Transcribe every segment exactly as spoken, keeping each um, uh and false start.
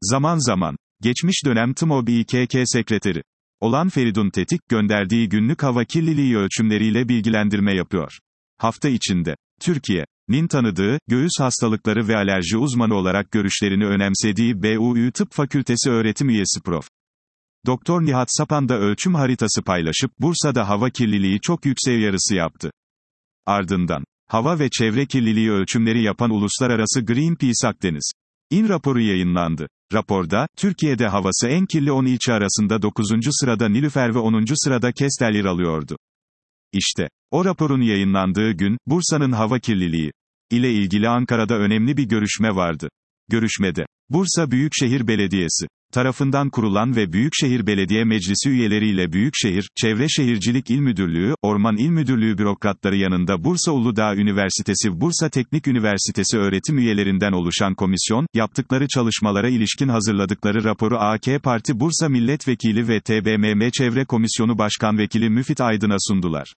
Zaman zaman, geçmiş dönem TMOB İ K K sekreteri olan Feridun Tetik, gönderdiği günlük hava kirliliği ölçümleriyle bilgilendirme yapıyor. Hafta içinde, Türkiye'nin tanıdığı, göğüs hastalıkları ve alerji uzmanı olarak görüşlerini önemsediği B U Ü Tıp Fakültesi öğretim üyesi Prof Doktor Nihat Sapan da ölçüm haritası paylaşıp, Bursa'da hava kirliliği çok yüksek uyarısı yaptı. Ardından, hava ve çevre kirliliği ölçümleri yapan Uluslararası Greenpeace Akdeniz İN raporu yayınlandı. Raporda, Türkiye'de havası en kirli on ilçe arasında dokuzuncu sırada Nilüfer ve onuncu sırada Kestel yer alıyordu. İşte, o raporun yayınlandığı gün, Bursa'nın hava kirliliği ile ilgili Ankara'da önemli bir görüşme vardı. Görüşmede, Bursa Büyükşehir Belediyesi tarafından kurulan ve Büyükşehir Belediye Meclisi üyeleriyle Büyükşehir, Çevre Şehircilik İl Müdürlüğü, Orman İl Müdürlüğü bürokratları yanında Bursa Uludağ Üniversitesi Bursa Teknik Üniversitesi öğretim üyelerinden oluşan komisyon, yaptıkları çalışmalara ilişkin hazırladıkları raporu A K Parti Bursa Milletvekili ve T B M M Çevre Komisyonu Başkan Vekili Müfit Aydın'a sundular.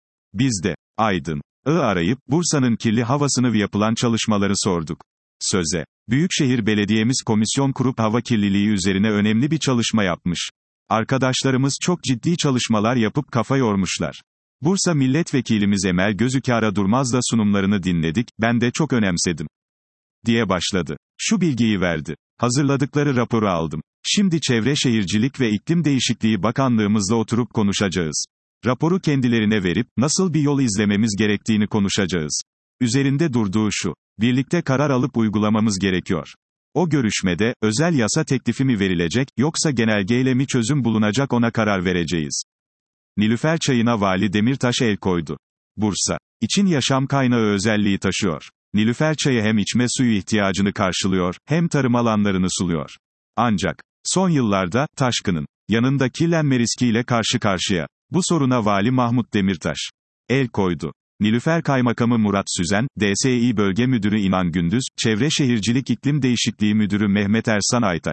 Biz de, Aydın'ı arayıp, Bursa'nın kirli havasını ve yapılan çalışmaları sorduk. Söze, Büyükşehir Belediyemiz komisyon kurup hava kirliliği üzerine önemli bir çalışma yapmış. Arkadaşlarımız çok ciddi çalışmalar yapıp kafa yormuşlar. Bursa Milletvekilimiz Emel Gözükara Durmaz da sunumlarını dinledik, ben de çok önemsedim diye başladı. Şu bilgiyi verdi. Hazırladıkları raporu aldım. Şimdi Çevre Şehircilik ve İklim Değişikliği Bakanlığımızla oturup konuşacağız. Raporu kendilerine verip, nasıl bir yol izlememiz gerektiğini konuşacağız. Üzerinde durduğu şu: birlikte karar alıp uygulamamız gerekiyor. O görüşmede, özel yasa teklifi mi verilecek, yoksa genelgeyle mi çözüm bulunacak ona karar vereceğiz. Nilüfer çayına Vali Demirtaş el koydu. Bursa için yaşam kaynağı özelliği taşıyor. Nilüfer çayı hem içme suyu ihtiyacını karşılıyor, hem tarım alanlarını suluyor. Ancak, son yıllarda, taşkının yanında kirlenme riskiyle karşı karşıya. Bu soruna Vali Mahmut Demirtaş el koydu. Nilüfer Kaymakamı Murat Süzen, D S İ Bölge Müdürü İnan Gündüz, Çevre Şehircilik İklim Değişikliği Müdürü Mehmet Ersan Aytaç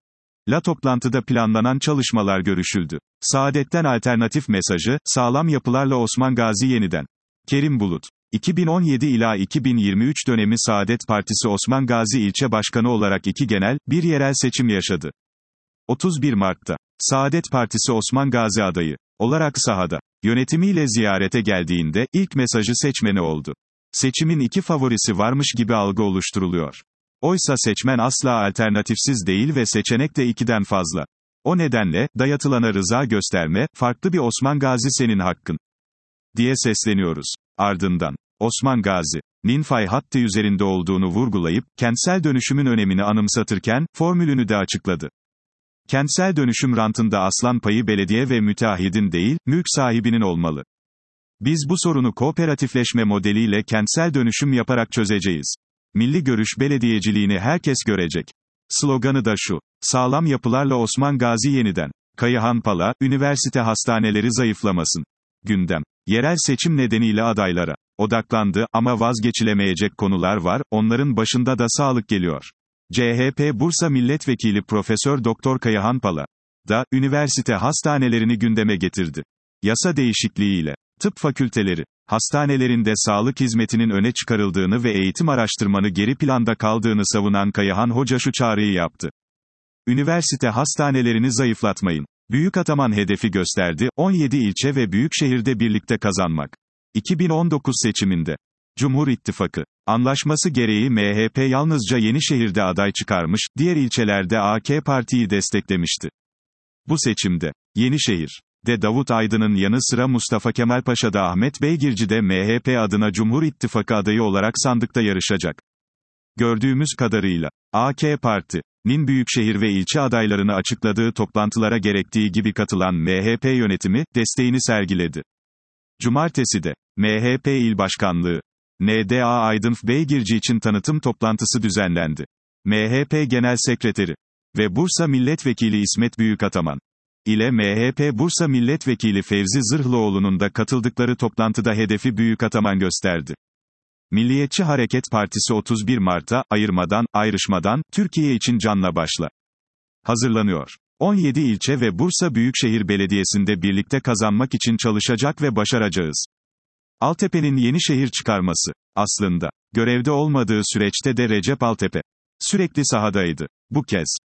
la toplantıda planlanan çalışmalar görüşüldü. Saadet'ten alternatif mesajı, sağlam yapılarla Osman Gazi yeniden. Kerim Bulut, iki bin on yedi ila iki bin yirmi üç dönemi Saadet Partisi Osman Gazi ilçe başkanı olarak iki genel, bir yerel seçim yaşadı. otuz bir Mart'ta, Saadet Partisi Osman Gazi adayı olarak sahada yönetimiyle ziyarete geldiğinde, ilk mesajı seçmene oldu. Seçimin iki favorisi varmış gibi algı oluşturuluyor. Oysa seçmen asla alternatifsiz değil ve seçenek de ikiden fazla. O nedenle, dayatılana rıza gösterme, farklı bir Osman Gazi senin hakkın diye sesleniyoruz. Ardından, Osman Gazi'nin fay hattı üzerinde olduğunu vurgulayıp, kentsel dönüşümün önemini anımsatırken, formülünü de açıkladı. Kentsel dönüşüm rantında aslan payı belediye ve müteahhidin değil, mülk sahibinin olmalı. Biz bu sorunu kooperatifleşme modeliyle kentsel dönüşüm yaparak çözeceğiz. Milli görüş belediyeciliğini herkes görecek. Sloganı da şu: sağlam yapılarla Osman Gazi yeniden. Kayahan Pala, üniversite hastaneleri zayıflamasın. Gündem, yerel seçim nedeniyle adaylara odaklandı ama vazgeçilemeyecek konular var, onların başında da sağlık geliyor. C H P Bursa Milletvekili Profesör Doktor Kayahan Pala da, üniversite hastanelerini gündeme getirdi. Yasa değişikliğiyle, tıp fakülteleri, hastanelerinde sağlık hizmetinin öne çıkarıldığını ve eğitim araştırmanı geri planda kaldığını savunan Kayahan Hoca şu çağrıyı yaptı. Üniversite hastanelerini zayıflatmayın. Büyükataman hedefi gösterdi, on yedi ilçe ve büyükşehirde birlikte kazanmak. iki bin on dokuz seçiminde, Cumhur İttifakı anlaşması gereği M H P yalnızca Yenişehir'de aday çıkarmış, diğer ilçelerde A K Parti'yi desteklemişti. Bu seçimde, Yenişehir'de Davut Aydın'ın yanı sıra Mustafa Kemal Paşa'da Ahmet Beygirci'de M H P adına Cumhur İttifakı adayı olarak sandıkta yarışacak. Gördüğümüz kadarıyla, A K Parti'nin büyükşehir ve ilçe adaylarını açıkladığı toplantılara gerektiği gibi katılan M H P yönetimi, desteğini sergiledi. Cumartesi de, M H P İl Başkanlığı N D A Aydın Beygirci için tanıtım toplantısı düzenlendi. M H P Genel Sekreteri ve Bursa Milletvekili İsmet Büyükataman ile M H P Bursa Milletvekili Fevzi Zırhlıoğlu'nun da katıldıkları toplantıda hedefi Büyükataman gösterdi. Milliyetçi Hareket Partisi otuz bir Mart'a, ayırmadan, ayrışmadan, Türkiye için canla başla hazırlanıyor. on yedi ilçe ve Bursa Büyükşehir Belediyesi'nde birlikte kazanmak için çalışacak ve başaracağız. Altepe'nin Yenişehir çıkarması, aslında, görevde olmadığı süreçte de Recep Altepe sürekli sahadaydı. Bu kez,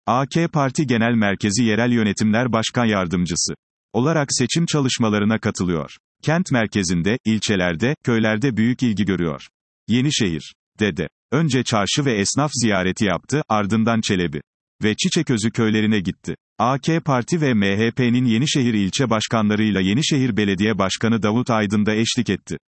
A K Parti Genel Merkezi Yerel Yönetimler Başkan Yardımcısı olarak seçim çalışmalarına katılıyor. Kent merkezinde, ilçelerde, köylerde büyük ilgi görüyor. Yenişehir Dede. Önce çarşı ve esnaf ziyareti yaptı, ardından Çelebi ve Çiçeközü köylerine gitti. A K Parti ve M H P'nin Yenişehir ilçe başkanlarıyla Yenişehir Belediye Başkanı Davut Aydın da eşlik etti.